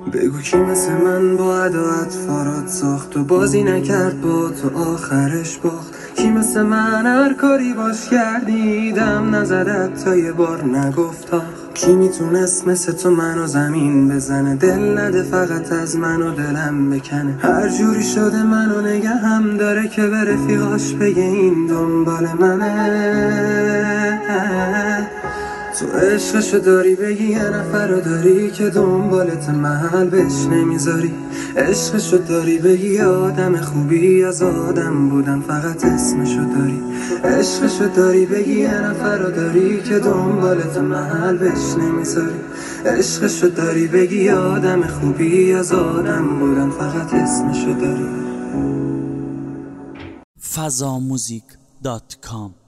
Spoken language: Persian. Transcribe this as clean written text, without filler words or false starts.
بگو کی مثل من با عداعت فاراد ساخت و بازی نکرد با تو آخرش باخت. کی مثل من هر کاری باش کردیدم نزدت تا یه بار نگفت آخ. کی میتونست مثل تو منو زمین بزنه، دل نده فقط از منو دلم بکنه. هر جوری شده منو نگه هم داره که به رفیقاش بگه این دنبال منه. تو عشقشو داری بگی یه نفر رو داری که دنبالت محل بهش نمیذاری. عشقشو داری بگی یه آدم خوبی از آدم بودن فقط اسمشو داری. عشقشو داری بگی یه نفر رو داری که دنبالت محل بهش نمیذاری. عشقشو داری بگی یه آدم خوبی از آدم بودن فقط اسمشو داری. fazamuzik.com